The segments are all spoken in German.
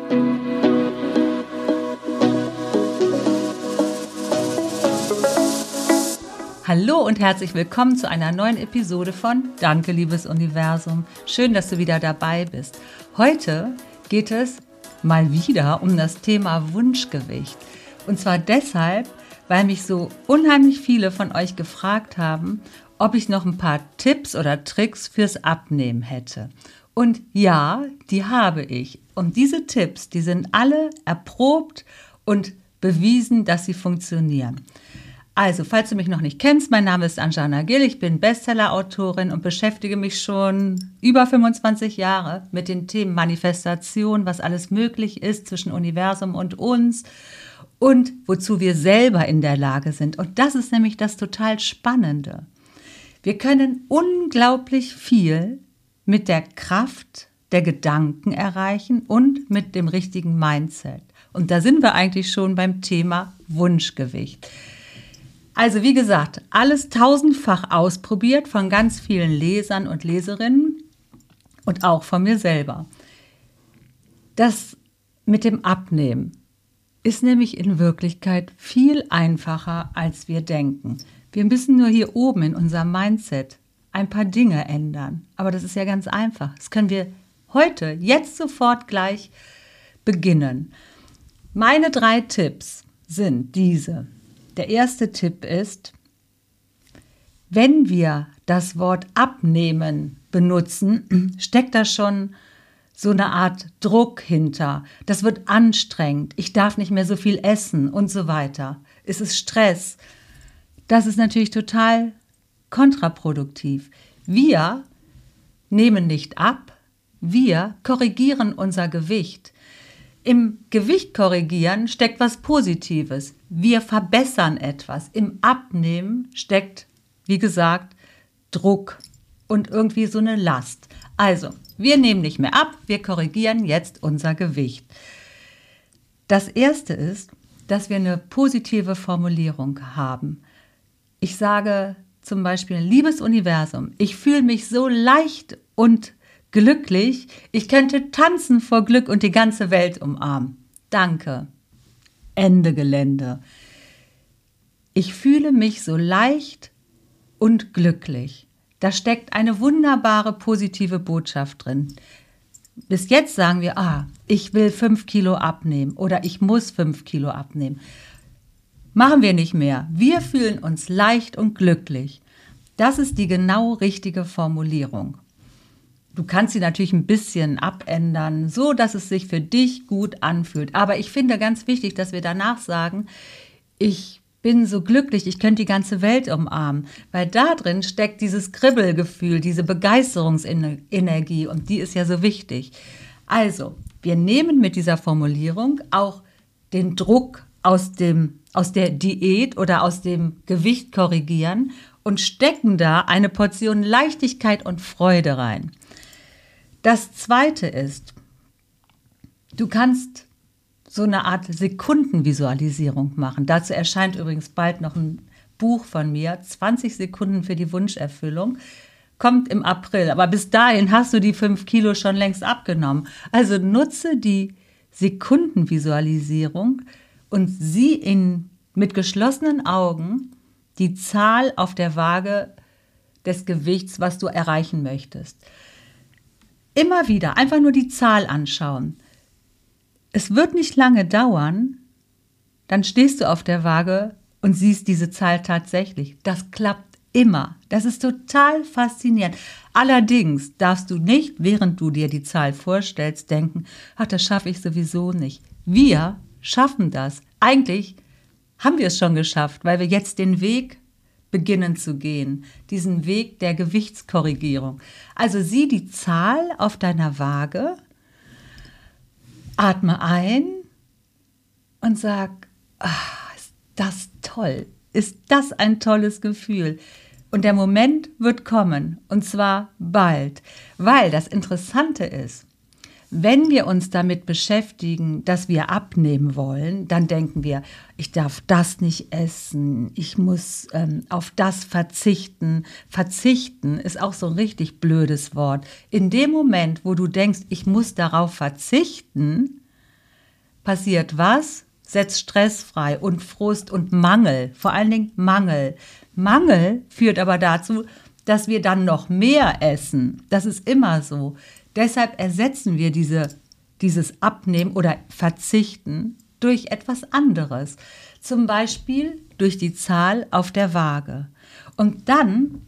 Hallo und herzlich willkommen zu einer neuen Episode von Danke, liebes Universum. Schön, dass du wieder dabei bist. Heute geht es mal wieder um das Thema Wunschgewicht. Und zwar deshalb, weil mich so unheimlich viele von euch gefragt haben, ob ich noch ein paar Tipps oder Tricks fürs Abnehmen hätte. Und ja, die habe ich. Und diese Tipps, die sind alle erprobt und bewiesen, dass sie funktionieren. Also, falls du mich noch nicht kennst, mein Name ist Anjana Gill, ich bin Bestseller-Autorin und beschäftige mich schon über 25 Jahre mit den Themen Manifestation, was alles möglich ist zwischen Universum und uns und wozu wir selber in der Lage sind. Und das ist nämlich das total Spannende. Wir können unglaublich viel mit der Kraft der Gedanken erreichen und mit dem richtigen Mindset. Und da sind wir eigentlich schon beim Thema Wunschgewicht. Also wie gesagt, alles tausendfach ausprobiert von ganz vielen Lesern und Leserinnen und auch von mir selber. Das mit dem Abnehmen ist nämlich in Wirklichkeit viel einfacher, als wir denken. Wir müssen nur hier oben in unserem Mindset ein paar Dinge ändern. Aber das ist ja ganz einfach. Das können wir heute, jetzt sofort gleich beginnen. Meine 3 Tipps sind diese. Der erste Tipp ist, wenn wir das Wort abnehmen benutzen, steckt da schon so eine Art Druck hinter. Das wird anstrengend. Ich darf nicht mehr so viel essen und so weiter. Es ist Stress. Das ist natürlich total kontraproduktiv. Wir nehmen nicht ab, wir korrigieren unser Gewicht. Im Gewicht korrigieren steckt was Positives. Wir verbessern etwas. Im Abnehmen steckt, wie gesagt, Druck und irgendwie so eine Last. Also, wir nehmen nicht mehr ab, wir korrigieren jetzt unser Gewicht. Das Erste ist, dass wir eine positive Formulierung haben. Ich sage zum Beispiel, liebes Universum, ich fühle mich so leicht und glücklich, ich könnte tanzen vor Glück und die ganze Welt umarmen. Danke. Ende Gelände. Ich fühle mich so leicht und glücklich. Da steckt eine wunderbare positive Botschaft drin. Bis jetzt sagen wir, ich will 5 Kilo abnehmen oder ich muss 5 Kilo abnehmen. Machen wir nicht mehr. Wir fühlen uns leicht und glücklich. Das ist die genau richtige Formulierung. Du kannst sie natürlich ein bisschen abändern, so dass es sich für dich gut anfühlt. Aber ich finde ganz wichtig, dass wir danach sagen, ich bin so glücklich, ich könnte die ganze Welt umarmen. Weil da drin steckt dieses Kribbelgefühl, diese Begeisterungsenergie und die ist ja so wichtig. Also, wir nehmen mit dieser Formulierung auch den Druck aus der Diät oder aus dem Gewicht korrigieren und stecken da eine Portion Leichtigkeit und Freude rein. Das Zweite ist, du kannst so eine Art Sekundenvisualisierung machen. Dazu erscheint übrigens bald noch ein Buch von mir, 20 Sekunden für die Wunscherfüllung, kommt im April. Aber bis dahin hast du die 5 Kilo schon längst abgenommen. Also nutze die Sekundenvisualisierung und sieh mit geschlossenen Augen die Zahl auf der Waage des Gewichts, was du erreichen möchtest. Immer wieder einfach nur die Zahl anschauen. Es wird nicht lange dauern, dann stehst du auf der Waage und siehst diese Zahl tatsächlich. Das klappt immer. Das ist total faszinierend. Allerdings darfst du nicht, während du dir die Zahl vorstellst, denken, das schaffe ich sowieso nicht. Wir schaffen das. Eigentlich haben wir es schon geschafft, weil wir jetzt den Weg beginnen zu gehen, diesen Weg der Gewichtskorrigierung. Also sieh die Zahl auf deiner Waage, atme ein und sag, ist das toll, ist das ein tolles Gefühl. Und der Moment wird kommen, und zwar bald, weil das Interessante ist, wenn wir uns damit beschäftigen, dass wir abnehmen wollen, dann denken wir, ich darf das nicht essen, ich muss auf das verzichten. Verzichten ist auch so ein richtig blödes Wort. In dem Moment, wo du denkst, ich muss darauf verzichten, passiert was? Setzt Stress frei und Frust und Mangel, vor allen Dingen Mangel. Mangel führt aber dazu, dass wir dann noch mehr essen. Das ist immer so. Deshalb ersetzen wir dieses Abnehmen oder Verzichten durch etwas anderes. Zum Beispiel durch die Zahl auf der Waage. Und dann,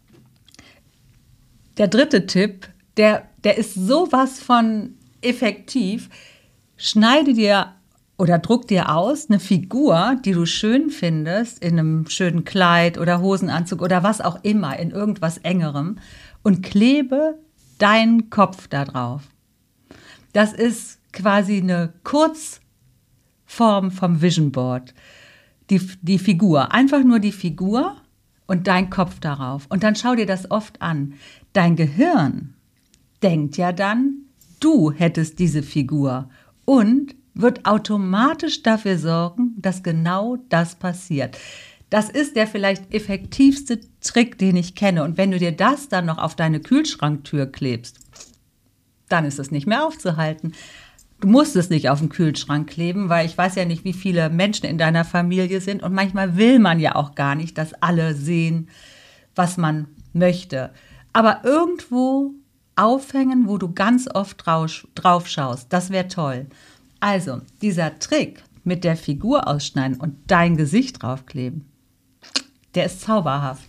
der dritte Tipp, der ist sowas von effektiv. Schneide dir oder druck dir aus eine Figur, die du schön findest, in einem schönen Kleid oder Hosenanzug oder was auch immer, in irgendwas Engerem und klebe deinen Kopf da drauf. Das ist quasi eine Kurzform vom Vision Board. Die Figur, einfach nur die Figur und dein Kopf darauf. Und dann schau dir das oft an. Dein Gehirn denkt ja dann, du hättest diese Figur und wird automatisch dafür sorgen, dass genau das passiert. Das ist der vielleicht effektivste Trick, den ich kenne. Und wenn du dir das dann noch auf deine Kühlschranktür klebst, dann ist es nicht mehr aufzuhalten. Du musst es nicht auf den Kühlschrank kleben, weil ich weiß ja nicht, wie viele Menschen in deiner Familie sind. Und manchmal will man ja auch gar nicht, dass alle sehen, was man möchte. Aber irgendwo aufhängen, wo du ganz oft drauf schaust, das wäre toll. Also, dieser Trick mit der Figur ausschneiden und dein Gesicht draufkleben, der ist zauberhaft.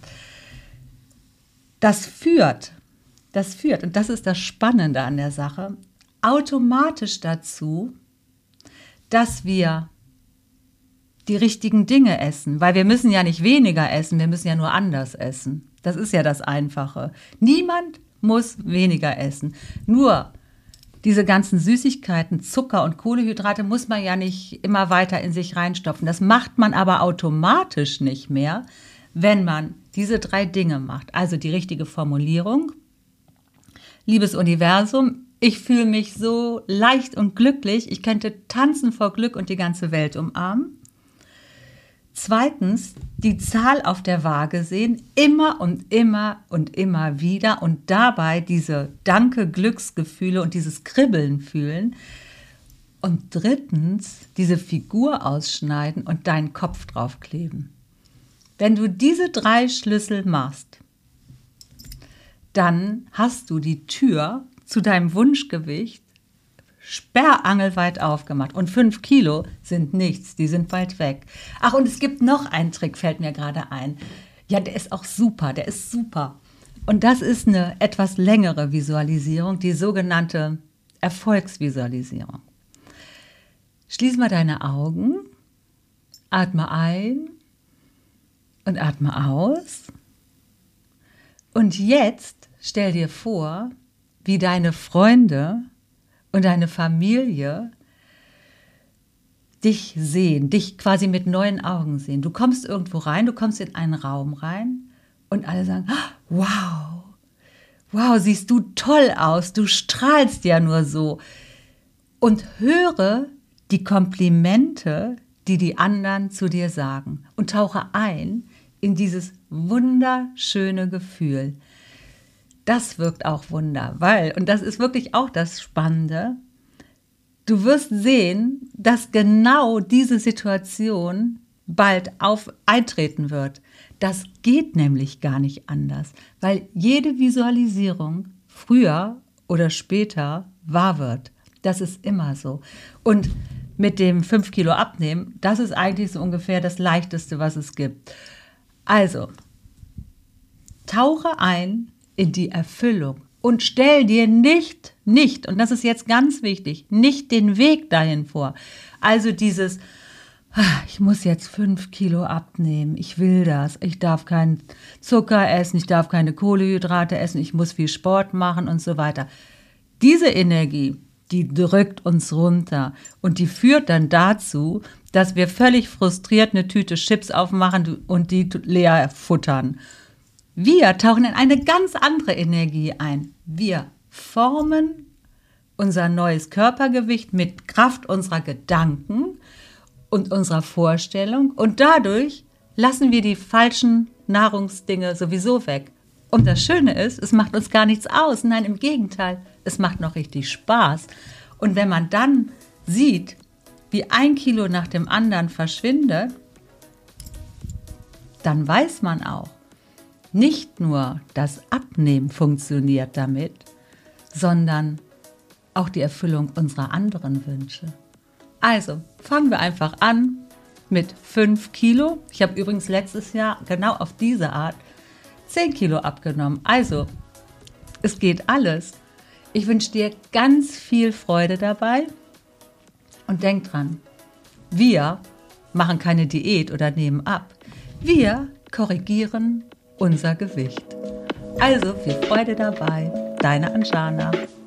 Das führt, und das ist das Spannende an der Sache, automatisch dazu, dass wir die richtigen Dinge essen. Weil wir müssen ja nicht weniger essen, wir müssen ja nur anders essen. Das ist ja das Einfache. Niemand muss weniger essen. Nur diese ganzen Süßigkeiten, Zucker und Kohlenhydrate muss man ja nicht immer weiter in sich reinstopfen. Das macht man aber automatisch nicht mehr, wenn man diese 3 Dinge macht. Also die richtige Formulierung. Liebes Universum, ich fühle mich so leicht und glücklich. Ich könnte tanzen vor Glück und die ganze Welt umarmen. 2, die Zahl auf der Waage sehen, immer und immer und immer wieder und dabei diese Danke-Glücksgefühle und dieses Kribbeln fühlen. Und 3, diese Figur ausschneiden und deinen Kopf draufkleben. Wenn du diese 3 Schlüssel machst, dann hast du die Tür zu deinem Wunschgewicht sperrangelweit aufgemacht. Und 5 Kilo sind nichts, die sind bald weg. Ach, und es gibt noch einen Trick, fällt mir gerade ein. Ja, der ist auch super, der ist super. Und das ist eine etwas längere Visualisierung, die sogenannte Erfolgsvisualisierung. Schließ mal deine Augen, atme ein und atme aus. Und jetzt stell dir vor, wie deine Freunde und deine Familie dich sehen, dich quasi mit neuen Augen sehen. Du kommst irgendwo rein, du kommst in einen Raum rein und alle sagen, wow, wow, siehst du toll aus, du strahlst ja nur so. Und höre die Komplimente, die die anderen zu dir sagen und tauche ein in dieses wunderschöne Gefühl. Das wirkt auch Wunder, weil, und das ist wirklich auch das Spannende, du wirst sehen, dass genau diese Situation bald eintreten wird. Das geht nämlich gar nicht anders, weil jede Visualisierung früher oder später wahr wird. Das ist immer so. Und mit dem 5 Kilo abnehmen, das ist eigentlich so ungefähr das Leichteste, was es gibt. Also, tauche ein in die Erfüllung und stell dir nicht, und das ist jetzt ganz wichtig, nicht den Weg dahin vor. Also dieses, ich muss jetzt 5 Kilo abnehmen, ich will das, ich darf keinen Zucker essen, ich darf keine Kohlenhydrate essen, ich muss viel Sport machen und so weiter. Diese Energie, die drückt uns runter und die führt dann dazu, dass wir völlig frustriert eine Tüte Chips aufmachen und die leer futtern. Wir tauchen in eine ganz andere Energie ein. Wir formen unser neues Körpergewicht mit Kraft unserer Gedanken und unserer Vorstellung und dadurch lassen wir die falschen Nahrungsdinge sowieso weg. Und das Schöne ist, es macht uns gar nichts aus. Nein, im Gegenteil, es macht noch richtig Spaß. Und wenn man dann sieht, wie 1 Kilo nach dem anderen verschwindet, dann weiß man auch, nicht nur das Abnehmen funktioniert damit, sondern auch die Erfüllung unserer anderen Wünsche. Also, fangen wir einfach an mit 5 Kilo. Ich habe übrigens letztes Jahr genau auf diese Art 10 Kilo abgenommen. Also, es geht alles. Ich wünsche dir ganz viel Freude dabei und denk dran, wir machen keine Diät oder nehmen ab. Wir korrigieren unser Gewicht. Also viel Freude dabei. Deine Anjana.